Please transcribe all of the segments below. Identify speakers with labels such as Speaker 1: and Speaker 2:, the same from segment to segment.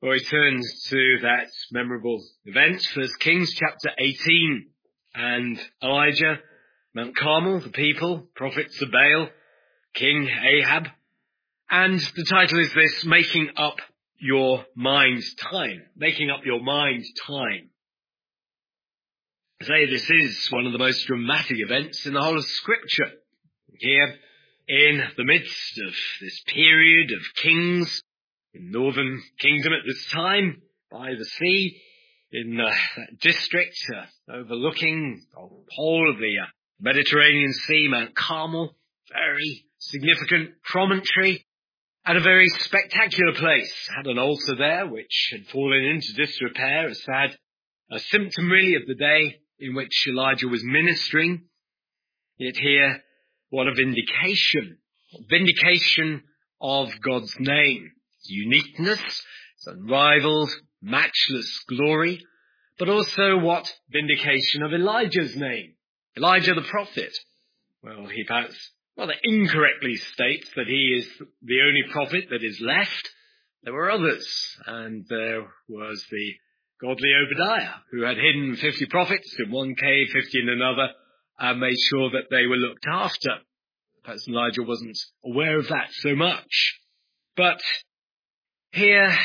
Speaker 1: Well, we turn to that memorable event, 1 Kings chapter 18, and Elijah, Mount Carmel, the people, prophets of Baal, King Ahab, and the title is this, Making Up Your Mind Time. Making Up Your Mind Time. I say this is one of the most dramatic events in the whole of Scripture. Here, in the midst of this period of kings, in northern kingdom at this time, by the sea, in that district overlooking the whole of the Mediterranean Sea, Mount Carmel, very significant promontory, and a very spectacular place. Had an altar there which had fallen into disrepair, a symptom really of the day in which Elijah was ministering. Yet here, what a vindication of God's name. Uniqueness, its unrivaled, matchless glory, but also what vindication of Elijah's name. Elijah the prophet. Well, he perhaps rather incorrectly states that he is the only prophet that is left. There were others, and there was the godly Obadiah, who had hidden 50 prophets in one cave, 50 in another, and made sure that they were looked after. Perhaps Elijah wasn't aware of that so much. But here,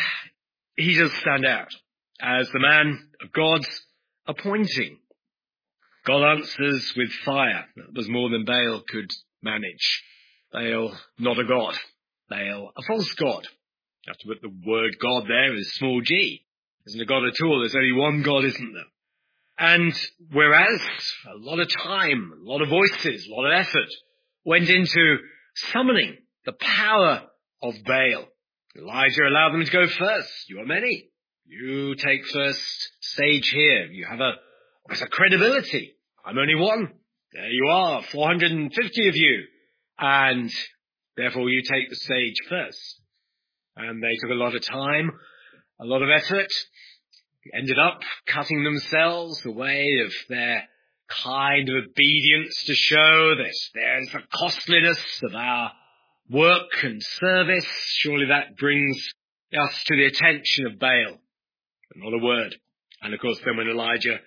Speaker 1: he does stand out as the man of God's appointing. God answers with fire. That was more than Baal could manage. Baal, not a god. Baal, a false god. You have to put the word God there as small g. Isn't a god at all. There's only one God, isn't there? And whereas a lot of time, a lot of voices, a lot of effort went into summoning the power of Baal, Elijah allowed them to go first. You are many. You take first stage here. You have a credibility. I'm only one. There you are, 450 of you. And therefore you take the stage first. And they took a lot of time, a lot of effort, ended up cutting themselves away of their kind of obedience to show that there's the costliness of our work and service. Surely that brings us to the attention of Baal. But not a word. And of course then when Elijah,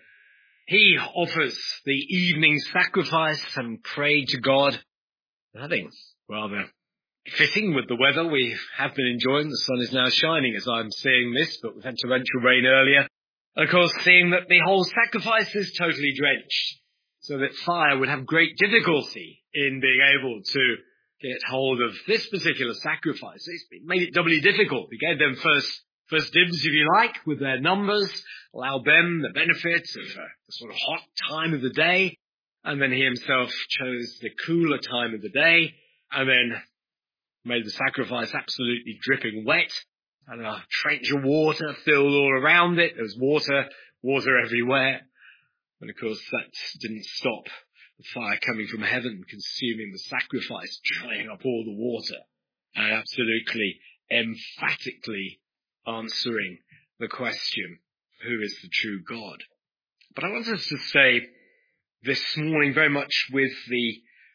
Speaker 1: he offers the evening sacrifice and prayed to God. Nothing rather fitting with the weather we have been enjoying. The sun is now shining as I'm seeing this, but we've had torrential rain earlier. And of course seeing that the whole sacrifice is totally drenched, so that fire would have great difficulty in being able to get hold of this particular sacrifice. It made it doubly difficult. He gave them first dibs, if you like, with their numbers, allowed them the benefits of the sort of hot time of the day, and then he himself chose the cooler time of the day, and then made the sacrifice absolutely dripping wet, and a trench of water filled all around it. There was water everywhere. And of course that didn't stop the fire coming from heaven, consuming the sacrifice, drying up all the water, and absolutely emphatically answering the question, who is the true God? But I want us to stay this morning very much with the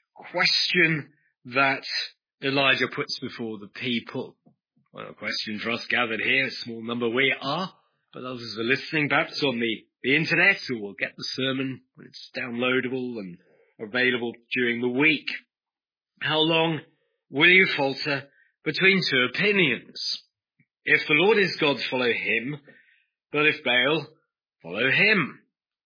Speaker 1: question that Elijah puts before the people. Well, a question for us gathered here, a small number we are, but others are listening perhaps on the internet, or will get the sermon when it's downloadable and available during the week. How long will you falter between two opinions? If the Lord is God, follow him, but if Baal, follow him.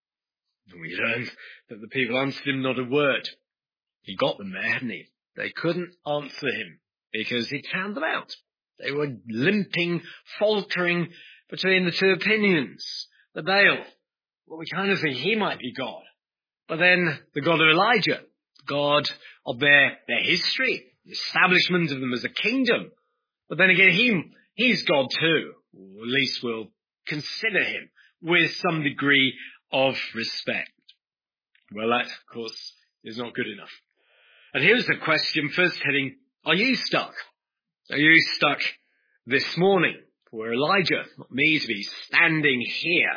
Speaker 1: And we learn that the people answered him not a word. He got them there, hadn't he? They couldn't answer him because he'd found them out. They were limping, faltering between the two opinions. The Baal, well, we kind of think he might be God. But then the God of Elijah, God of their history, the establishment of them as a kingdom. But then again, he's God too. Or at least we'll consider him with some degree of respect. Well, that, of course, is not good enough. And here's the question, first heading, are you stuck? Are you stuck this morning for Elijah, not me, to be standing here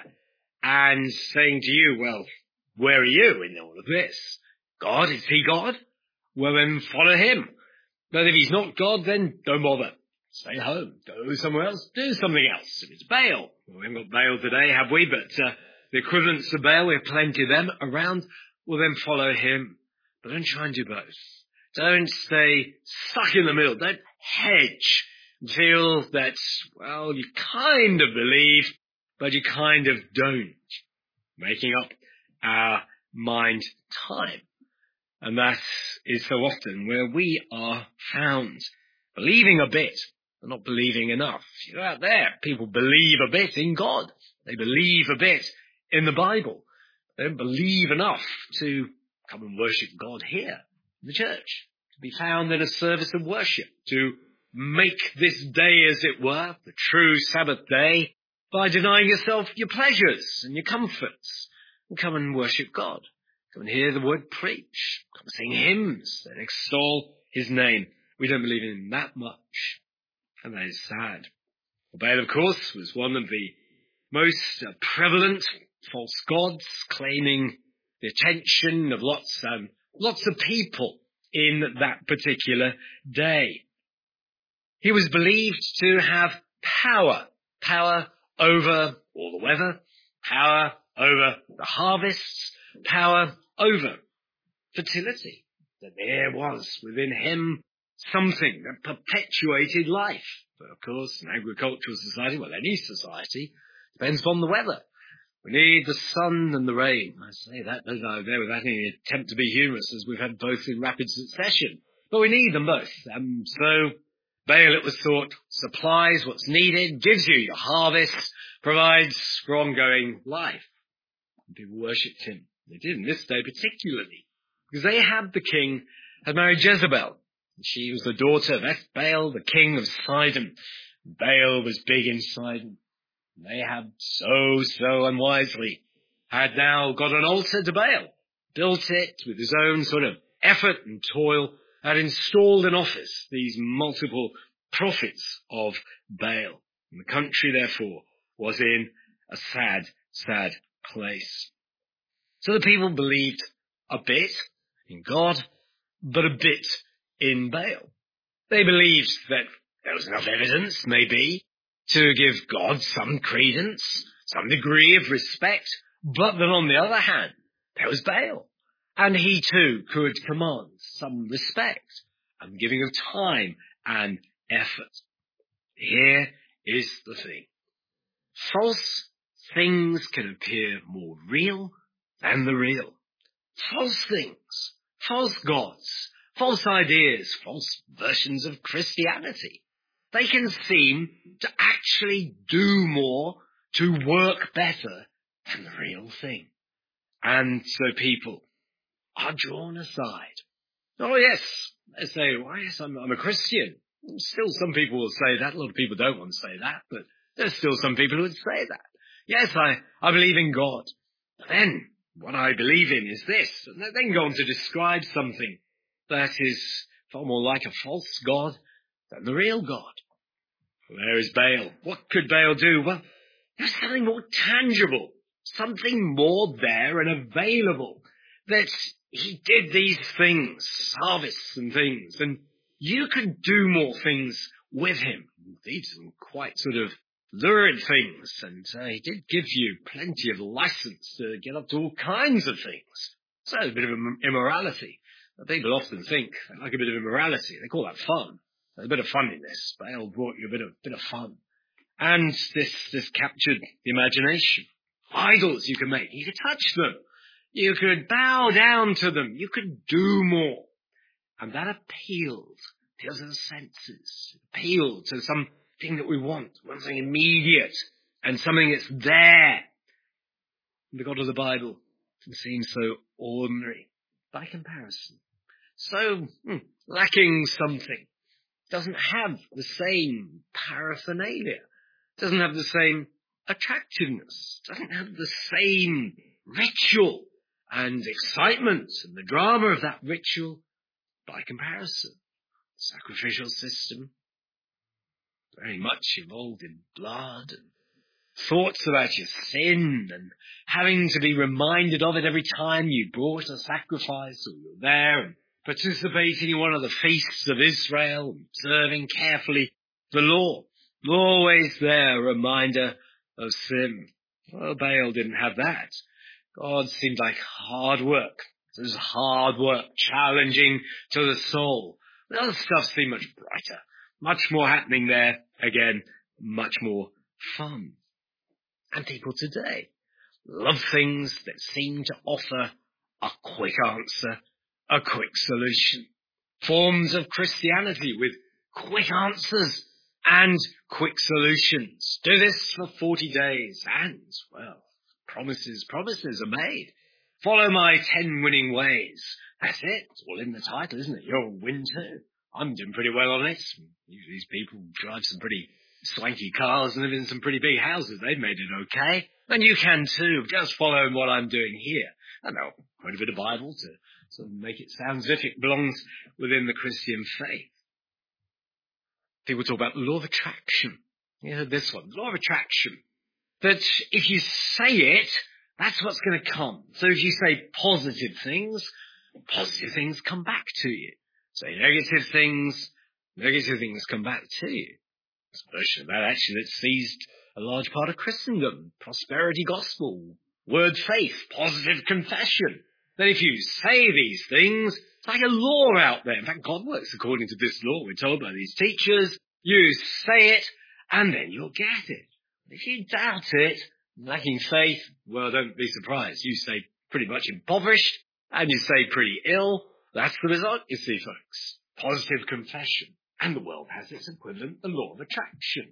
Speaker 1: and saying to you, well, where are you in all of this? God, is he God? Well, then follow him. But if he's not God, then don't bother. stay home, go somewhere else, do something else. If it's Baal, well, we haven't got Baal today, have we? But the equivalents of Baal, we have plenty of them around. Well, then follow him. But don't try and do both. Don't stay stuck in the middle. Don't hedge. Feel that, well, you kind of believe, but you kind of don't. Making up our mind time. And that is so often where we are found. Believing a bit, but not believing enough. You're out there. People believe a bit in God. They believe a bit in the Bible. They don't believe enough to come and worship God here in the church. To be found in a service of worship. To make this day, as it were, the true Sabbath day, by denying yourself your pleasures and your comforts. And come and worship God. Come and hear the word preach. Come sing hymns that extol his name. We don't believe in him that much. And that is sad. Well, Baal, of course, was one of the most prevalent false gods, claiming the attention of lots of people in that particular day. He was believed to have power over all the weather, power over the harvests, power over fertility. That there was within him something that perpetuated life. But of course, an agricultural society, well, any society, depends upon the weather. We need the sun and the rain. I say that, don't I, there without any attempt to be humorous, as we've had both in rapid succession. But we need them both. So Baal, it was thought, supplies what's needed, gives you your harvest, provides for ongoing life. And people worshipped him. They did in this day particularly, because Ahab the king had married Jezebel. And she was the daughter of Ethbaal, the king of Sidon. Baal was big in Sidon. And Ahab so unwisely had now got an altar to Baal, built it with his own sort of effort and toil, had installed in office these multiple prophets of Baal. And the country, therefore, was in a sad place. So the people believed a bit in God, but a bit in Baal. They believed that there was enough evidence, maybe, to give God some credence, some degree of respect, but that on the other hand, there was Baal. And he too could command some respect and giving of time and effort. Here is the thing. False things can appear more real than the real. False things, false gods, false ideas, false versions of Christianity. They can seem to actually do more, to work better than the real thing. And so people are drawn aside. Oh yes, they say, well, yes, I'm a Christian. Still some people will say that. A lot of people don't want to say that, but there's still some people who would say that. Yes, I believe in God. But then, what I believe in is this. And they then go on to describe something that is far more like a false God than the real God. Well, there is Baal. What could Baal do? Well, there's something more tangible, something more there and available, that he did these things, harvests and things, and you could do more things with him. Indeed, some quite sort of lurid things, and he did give you plenty of license to get up to all kinds of things. So a bit of immorality. People often think they like a bit of immorality. They call that fun. There's a bit of fun in this. Baal brought you a bit of fun. And this captured the imagination. Idols you could make. You could touch them. You could bow down to them. You could do more. And that appealed to the senses. It appealed to something that we want. Something immediate. And something that's there. The God of the Bible seems so ordinary by comparison. So lacking something. Doesn't have the same paraphernalia. Doesn't have the same attractiveness. Doesn't have the same ritual and excitement and the drama of that ritual by comparison. The sacrificial system, very much involved in blood and thoughts about your sin and having to be reminded of it every time you brought a sacrifice or you're there and participating in one of the feasts of Israel, observing carefully The law, always there, a reminder of sin. Well, Baal didn't have that. God seemed like hard work. It was hard work, challenging to the soul. The other stuff seemed much brighter, much more happening there. Again, much more fun. And people today love things that seem to offer a quick answer, a quick solution. Forms of Christianity with quick answers and quick solutions. Do this for 40 days and, well, promises are made. Follow my 10 winning ways. That's it. It's all in the title, isn't it? You'll win too. I'm doing pretty well on it. These people drive some pretty swanky cars and live in some pretty big houses. They've made it okay. And you can too. Just follow what I'm doing here. And I'll quite a bit of Bible to sort of make it sound as if it belongs within the Christian faith. People talk about the law of attraction. You heard this one, the law of attraction. That if you say it, that's what's going to come. So if you say positive things come back to you. Say negative things come back to you. It's a version of that actually that seized a large part of Christendom. Prosperity gospel, word faith, positive confession. That if you say these things, it's like a law out there. In fact, God works according to this law. We're told by these teachers, you say it and then you'll get it. If you doubt it, lacking faith, well, don't be surprised. You say pretty much impoverished and you say pretty ill. That's the result, you see, folks. Positive confession. And the world has its equivalent, the law of attraction.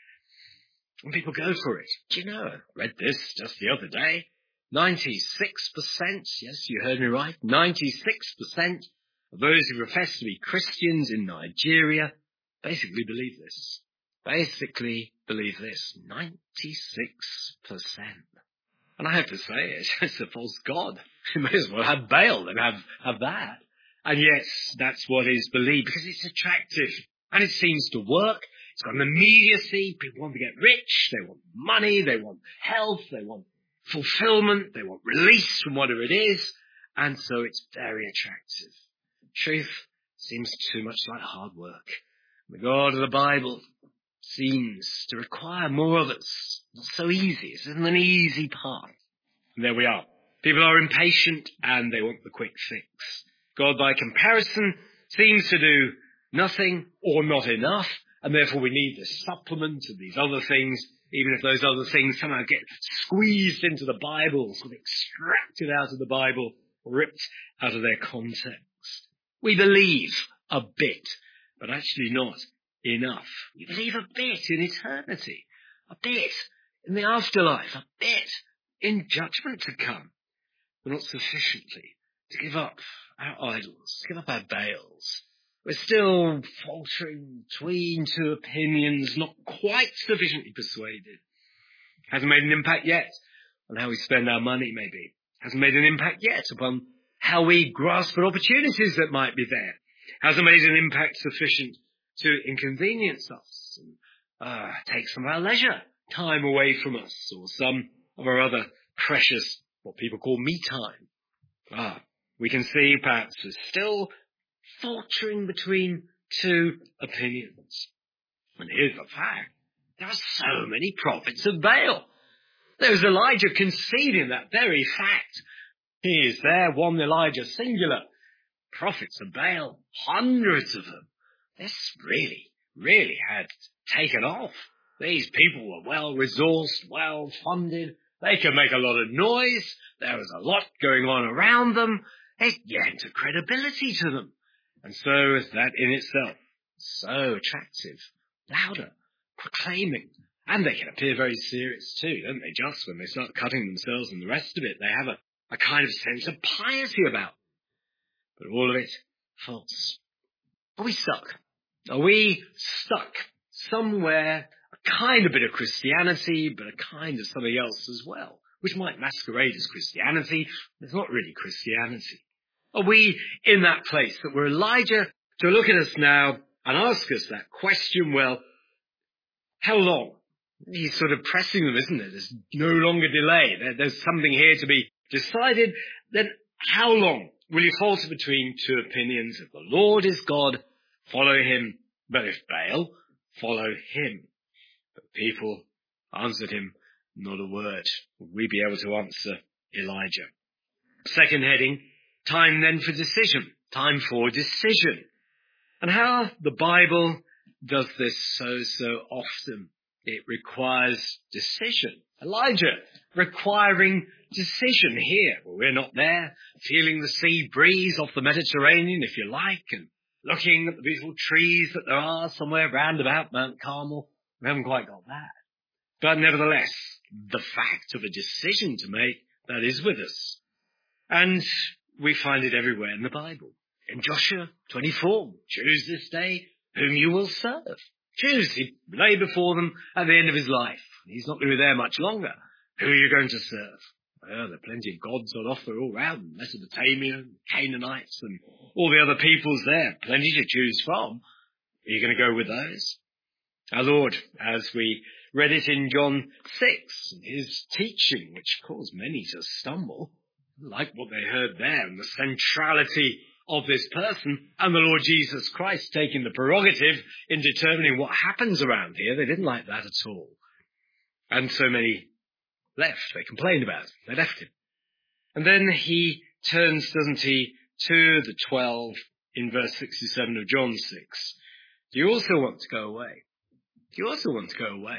Speaker 1: And people go for it. Do you know, I read this just the other day. 96%, yes, you heard me right, 96% of those who profess to be Christians in Nigeria basically believe this. 96%. And I have to say, it's a false god. You may as well have Baal than have that. And yet, that's what is believed, because it's attractive. And it seems to work. It's got an immediacy. People want to get rich. They want money. They want health. They want fulfillment. They want release from whatever it is. And so it's very attractive. Truth seems too much like hard work. The God of the Bible seems to require more of us. It's so easy. It's an easy path. And there we are. People are impatient and they want the quick fix. God, by comparison, seems to do nothing or not enough, and therefore we need the supplement of these other things, even if those other things somehow get squeezed into the Bible, sort of extracted out of the Bible, ripped out of their context. We believe a bit, but actually not enough. We believe a bit in eternity, a bit in the afterlife, a bit in judgment to come, but not sufficiently to give up our idols, give up our Baals. We're still faltering between two opinions, not quite sufficiently persuaded. Hasn't made an impact yet on how we spend our money, maybe. Hasn't made an impact yet upon how we grasp at opportunities that might be there. Hasn't made an impact sufficient to inconvenience us and take some of our leisure time away from us, or some of our other precious, what people call me time. We can see perhaps we're still faltering between two opinions. And here's the fact. There are so many prophets of Baal. There was Elijah conceding that very fact. He is there, one Elijah singular. Prophets of Baal, hundreds of them. This really had taken off. These people were well-resourced, well-funded. They could make a lot of noise. There was a lot going on around them. It lent a credibility to them. And so that in itself, so attractive, louder, proclaiming. And they can appear very serious too, don't they? Just when they start cutting themselves and the rest of it, they have a kind of sense of piety about them. But all of it, false. Are we stuck? Are we stuck somewhere, a kind of bit of Christianity, but a kind of something else as well, which might masquerade as Christianity, but it's not really Christianity? Are we in that place that we're Elijah to look at us now and ask us that question, well, how long? He's sort of pressing them, isn't it? There's no longer delay. There's something here to be decided. Then how long will you falter between two opinions? If the Lord is God, follow him. But if Baal, follow him. But people answered him not a word. Would we be able to answer Elijah? Second heading, time then for decision. Time for decision. And how the Bible does this so often. It requires decision. Elijah requiring decision here. Well, we're not there, feeling the sea breeze off the Mediterranean, if you like, and looking at the beautiful trees that there are somewhere round about Mount Carmel. We haven't quite got that. But nevertheless, the fact of a decision to make, that is with us. And we find it everywhere in the Bible. In Joshua 24, choose this day whom you will serve. Choose. He lay before them at the end of his life. He's not going to be there much longer. Who are you going to serve? Well, there are plenty of gods on offer all around. Mesopotamia, Canaanites, and all the other peoples there. Plenty to choose from. Are you going to go with those? Our Lord, as we read it in John 6, his teaching, which caused many to stumble, like what they heard there, and the centrality of this person, and the Lord Jesus Christ taking the prerogative in determining what happens around here. They didn't like that at all. And so many left. They complained about it. They left him. And then he turns, doesn't he, to the 12 in verse 67 of John 6. Do you also want to go away? Do you also want to go away?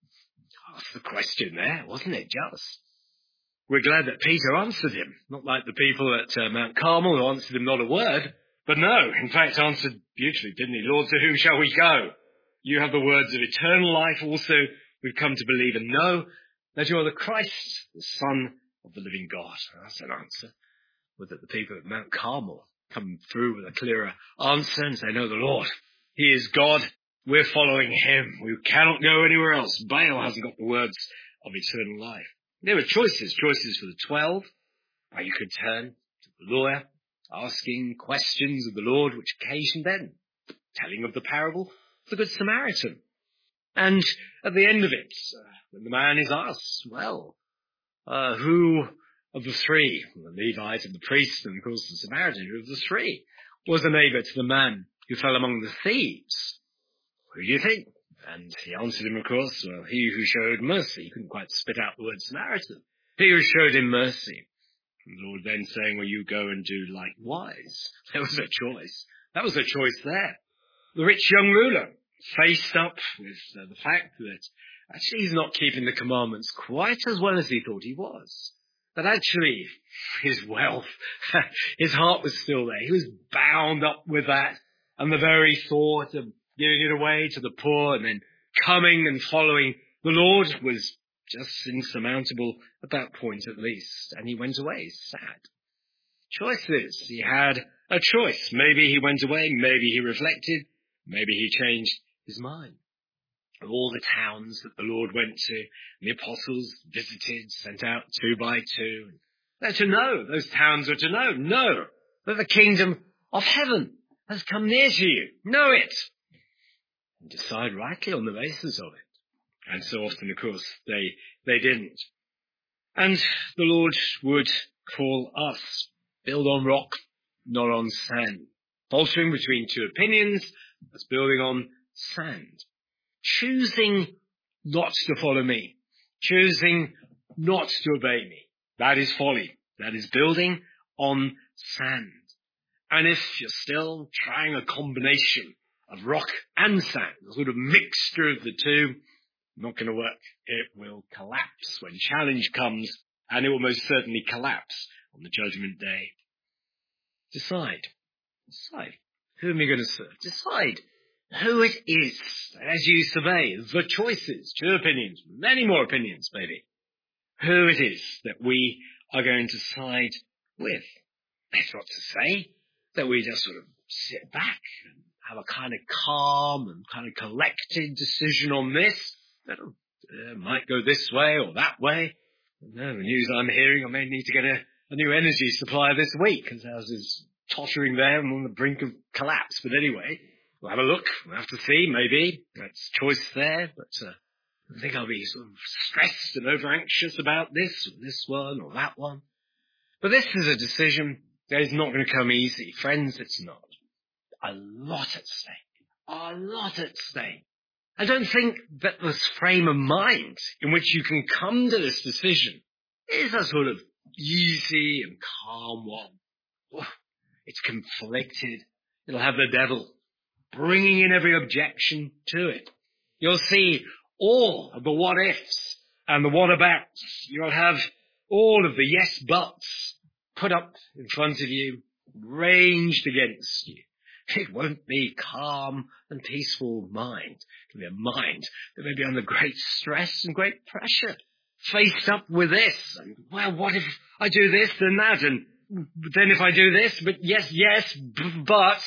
Speaker 1: That's the question there, wasn't it, just? We're glad that Peter answered him, not like the people at Mount Carmel who answered him not a word, but no, in fact answered beautifully, didn't he? Lord, to whom shall we go? You have the words of eternal life. Also, we've come to believe and know that you are the Christ, the Son of the living God. That's an answer. Would that the people at Mount Carmel come through with a clearer answer and say, no, the Lord, he is God. We're following him. We cannot go anywhere else. Baal hasn't got the words of eternal life. There were choices for the 12. You could turn to the lawyer, asking questions of the Lord, which occasioned then telling of the parable of the Good Samaritan. And at the end of it, when the man is asked, well, who of the three, the Levite and the priest and of course the Samaritan, who of the three was a neighbour to the man who fell among the thieves? Who do you think? And he answered him, of course, well, he who showed mercy. He couldn't quite spit out the word Samaritan. He who showed him mercy. And the Lord then saying, well, you go and do likewise. There was a choice. That was a choice there. The rich young ruler faced up with the fact that actually he's not keeping the commandments quite as well as he thought he was. That actually his wealth, his heart was still there. He was bound up with that. And the very thought of giving it away to the poor and then coming and following the Lord was just insurmountable at that point at least. And he went away sad. Choices. He had a choice. Maybe he went away. Maybe he reflected. Maybe he changed his mind. Of all the towns that the Lord went to, and the apostles visited, sent out 2 by 2. They're to know. Those towns are to know that the kingdom of heaven has come near to you. Know it. And decide rightly on the basis of it. And so often, of course, they didn't. And the Lord would call us, build on rock, not on sand. Faltering between two opinions, that's building on sand. Choosing not to follow me. Choosing not to obey me. That is folly. That is building on sand. And if you're still trying a combination of rock and sand, a sort of mixture of the two, not going to work. It will collapse when challenge comes, and it will most certainly collapse on the judgment day. Decide. Who am I going to serve? Decide who it is as you survey the choices, 2 opinions, many more opinions maybe, who it is that we are going to side with. That's not to say that we just sort of sit back and have a kind of calm and kind of collected decision on this. Might go this way or that way. No, the news I'm hearing, I may need to get a new energy supply this week because ours is tottering there and on the brink of collapse. But anyway, we'll have a look. We'll have to see, maybe. That's choice there. But I think I'll be sort of stressed and over-anxious about this or this one or that one. But this is a decision that is not going to come easy. Friends, it's not. A lot at stake. A lot at stake. I don't think that this frame of mind in which you can come to this decision is a sort of easy and calm one. Oh, it's conflicted. It'll have the devil bringing in every objection to it. You'll see all of the what-ifs and the what-abouts. You'll have all of the yes-buts put up in front of you, ranged against you. It won't be calm and peaceful mind. It'll be a mind that may be under great stress and great pressure, faced up with this. And, well, what if I do this, then that, and then if I do this, but yes, but...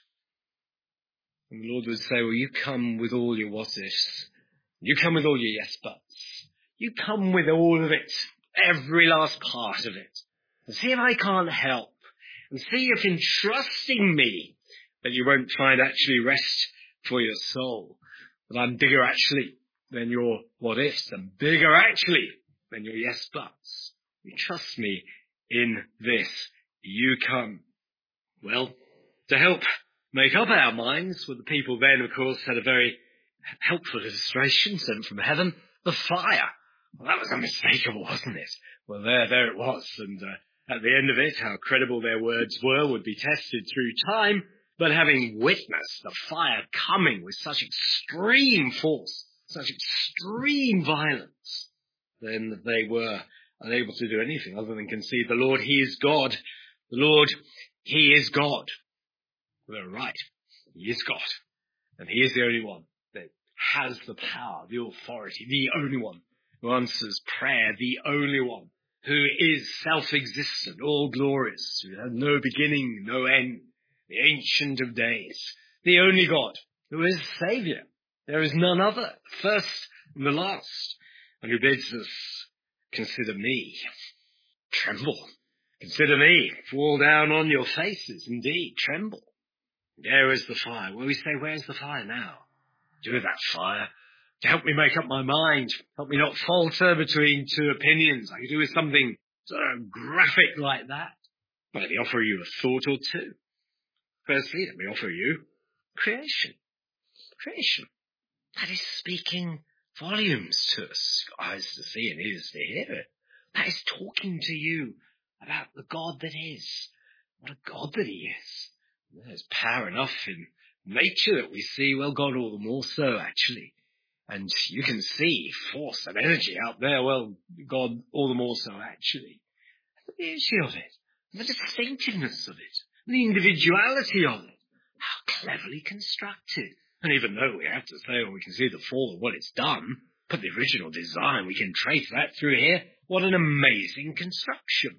Speaker 1: And the Lord would say, well, you come with all your what-ifs. You come with all your yes-buts. You come with all of it, every last part of it. And see if I can't help. And see if in trusting me that you won't find actually rest for your soul. That I'm bigger actually than your what-ifs. I'm bigger actually than your yes-buts. You trust me in this. You come. Well, to help make up our minds with the people then, of course, had a very helpful illustration sent from heaven, the fire. Well, that was unmistakable, wasn't it? Well, there it was. And at the end of it, how credible their words were would be tested through time. But having witnessed the fire coming with such extreme force, such extreme violence, then they were unable to do anything other than concede the Lord, He is God. The Lord, He is God. They're right. He is God. And He is the only one that has the power, the authority, the only one who answers prayer, the only one who is self-existent, all glorious, who has no beginning, no end, the Ancient of Days, the only God who is Saviour. There is none other, first and the last, and who bids us, consider me, tremble, consider me, fall down on your faces, indeed, tremble. There is the fire. Well, we say, where's the fire now? Do that fire to help me make up my mind, help me not falter between two opinions. I could do with something sort of graphic like that. Let me offer you a thought or two. Firstly, let me offer you creation. Creation. That is speaking volumes to us. Eyes to see and ears to hear it. That is talking to you about the God that is. What a God that He is. There's power enough in nature that we see, well, God all the more so, actually. And you can see force and energy out there, well, God all the more so, actually. The beauty of it, the distinctiveness of it, the individuality of it, how cleverly constructed. And even though we have to say, well, we can see the fall of what it's done, but the original design, we can trace that through here. What an amazing construction.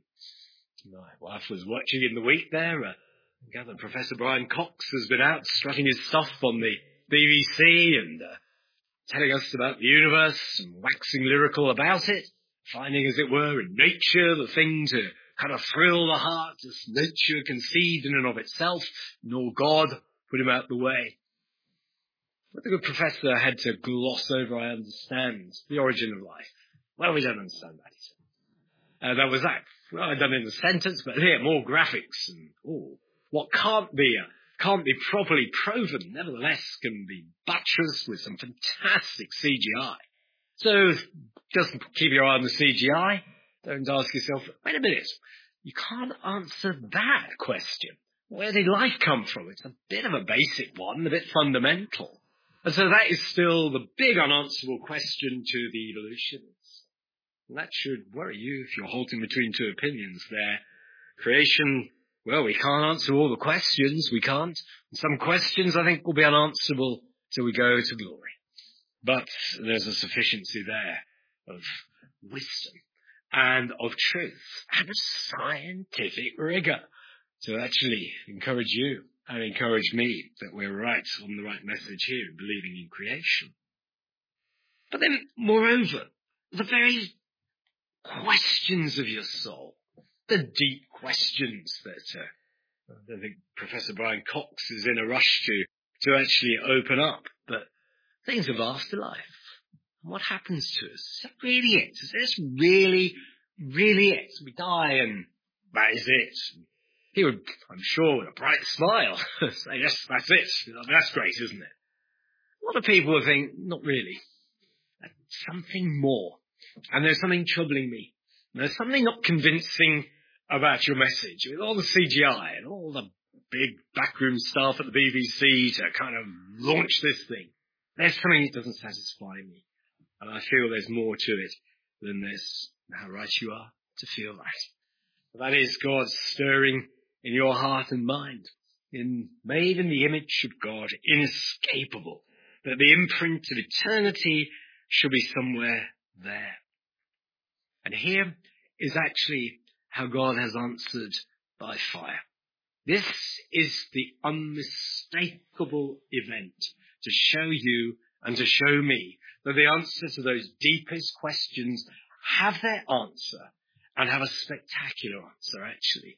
Speaker 1: My wife was watching in the week there. I gather Professor Brian Cox has been out strutting his stuff on the BBC and telling us about the universe and waxing lyrical about it, finding, as it were, in nature the thing to kind of thrill the heart as nature conceived in and of itself, nor God put him out the way. But the good professor had to gloss over, I understand, the origin of life. Well, we don't understand that, he said. That was that. Well, I'd done it in a sentence, but here, more graphics and, what can't be properly proven, nevertheless can be buttressed with some fantastic CGI. So just keep your eye on the CGI. Don't ask yourself, wait a minute, you can't answer that question. Where did life come from? It's a bit of a basic one, a bit fundamental. And so that is still the big unanswerable question to the evolutionists. And that should worry you if you're halting between two opinions there. Creation, well, we can't answer all the questions, we can't. Some questions, I think, will be unanswerable till we go to glory. But there's a sufficiency there of wisdom and of truth and of scientific rigor to actually encourage you and encourage me that we're right on the right message here in believing in creation. But then, moreover, the very questions of your soul, the deep questions that I think Professor Brian Cox is in a rush to actually open up, but things of afterlife. What happens to us? Is that really it? Is this really it? We die and that is it. He would, I'm sure, with a bright smile say, yes, that's it. That's great, isn't it? A lot of people will think, not really. There's something more. And there's something troubling me. And there's something not convincing about your message. With all the CGI and all the big backroom staff at the BBC to kind of launch this thing, there's something that doesn't satisfy me. And I feel there's more to it than this. How right you are to feel that. That is God stirring in your heart and mind. Made in the image of God, inescapable. That the imprint of eternity should be somewhere there. And here is actually how God has answered by fire. This is the unmistakable event to show you and to show me that the answer to those deepest questions have their answer and have a spectacular answer, actually.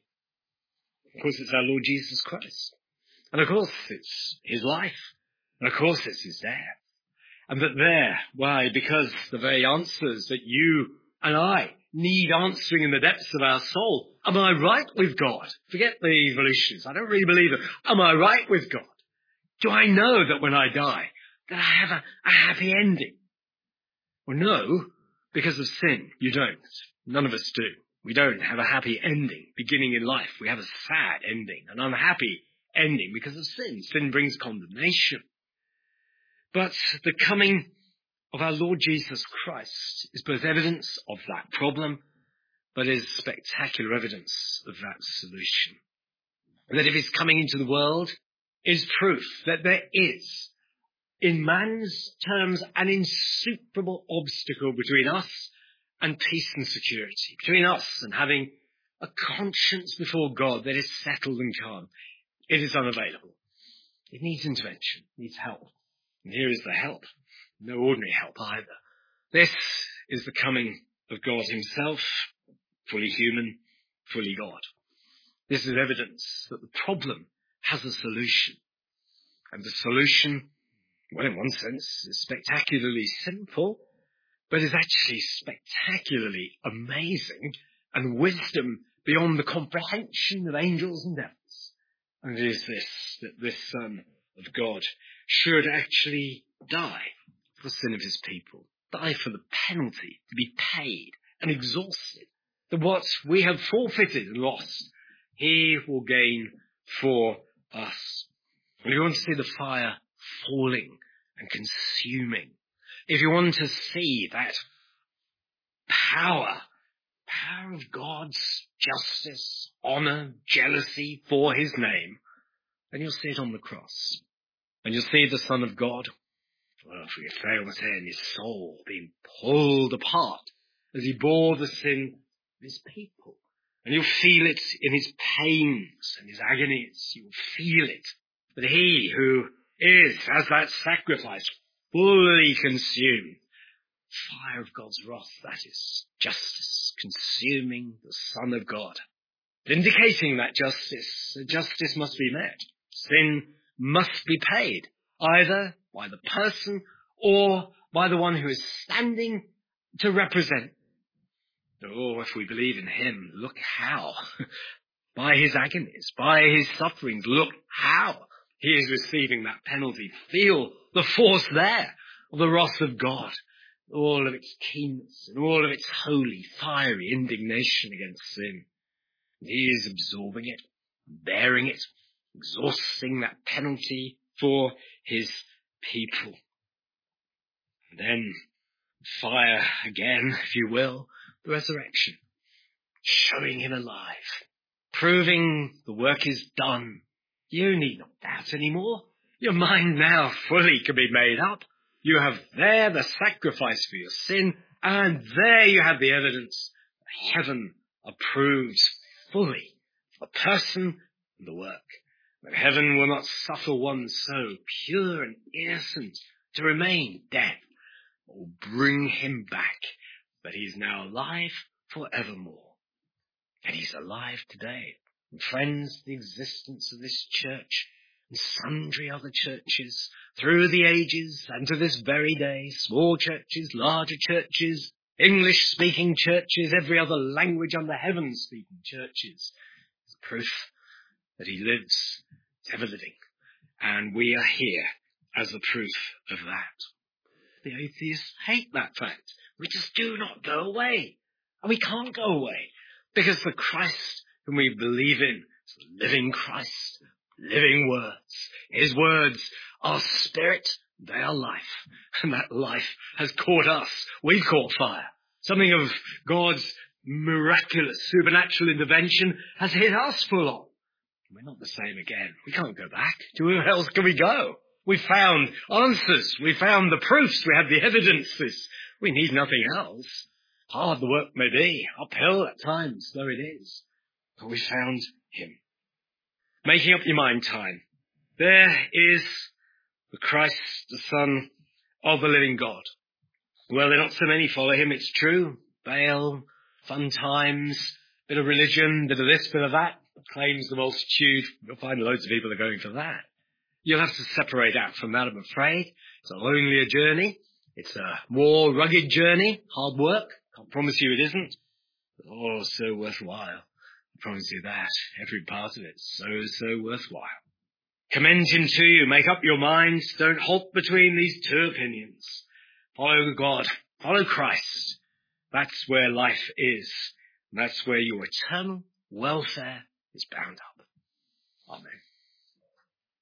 Speaker 1: Of course, it's our Lord Jesus Christ. And of course, it's his life. And of course, it's his death. And that there, why? Because the very answers that you and I need answering in the depths of our soul. Am I right with God? Forget the evolutionists. I don't really believe it. Am I right with God? Do I know that when I die, that I have a happy ending? Well, no, because of sin, you don't. None of us do. We don't have a happy ending beginning in life. We have a sad ending, an unhappy ending because of sin. Sin brings condemnation. But the coming of our Lord Jesus Christ is both evidence of that problem, but is spectacular evidence of that solution. And that if his coming into the world is proof that there is, in man's terms, an insuperable obstacle between us and peace and security, between us and having a conscience before God that is settled and calm. It is unavailable. It needs intervention, it needs help. And here is the help. No ordinary help either. This is the coming of God himself, fully human, fully God. This is evidence that the problem has a solution. And the solution, well, in one sense, is spectacularly simple, but is actually spectacularly amazing and wisdom beyond the comprehension of angels and devils. And it is this, that this Son of God should actually die for the sin of his people, die for the penalty to be paid and exhausted, that what we have forfeited and lost, he will gain for us. And if you want to see the fire falling and consuming, if you want to see that power of God's justice, honor, jealousy for his name, then you'll see it on the cross. And you'll see the Son of God, well, if we fail to say, in his soul being pulled apart as he bore the sin of his people. And you'll feel it in his pains and his agonies. You'll feel it. That he who is, as that sacrifice, fully consumed, fire of God's wrath, that is justice, consuming the Son of God. Vindicating that justice, the justice must be met. Sin must be paid, either by the person or by the one who is standing to represent. Oh, if we believe in him, look how, by his agonies, by his sufferings, look how he is receiving that penalty. Feel the force there of the wrath of God, all of its keenness and all of its holy, fiery indignation against sin. And he is absorbing it, bearing it, exhausting that penalty for his people. And then fire again, if you will, the resurrection, showing him alive, proving the work is done. You need not doubt anymore. Your mind now fully can be made up. You have there the sacrifice for your sin, and there you have the evidence. Heaven approves fully the person and the work. But heaven will not suffer one so pure and innocent to remain dead, or bring him back. But he is now alive forevermore. And he's alive today. And friends, the existence of this church and sundry other churches through the ages and to this very day, small churches, larger churches, English-speaking churches, every other language under heaven-speaking churches, is proof that he lives, is ever living. And we are here as the proof of that. The atheists hate that fact. We just do not go away. And we can't go away because the Christ whom we believe in is the living Christ, living words. His words are spirit, they are life. And that life has caught us. We've caught fire. Something of God's miraculous supernatural intervention has hit us full on. We're not the same again. We can't go back. To where else can we go? We found answers. We found the proofs. We have the evidences. We need nothing else. Hard the work may be, uphill at times, though it is. But we found him. Making up your mind time. There is the Christ, the Son of the living God. Well, there are not so many follow him, it's true. Baal, fun times, bit of religion, bit of this, bit of that. Claims the multitude. You'll find loads of people are going for that. You'll have to separate out from that, I'm afraid. It's a lonelier journey. It's a more rugged journey. Hard work. Can't promise you it isn't. But oh, so worthwhile. I promise you that. Every part of it. So worthwhile. Commend him to you. Make up your minds. Don't halt between these two opinions. Follow God. Follow Christ. That's where life is. And that's where your eternal welfare is bound up. Amen.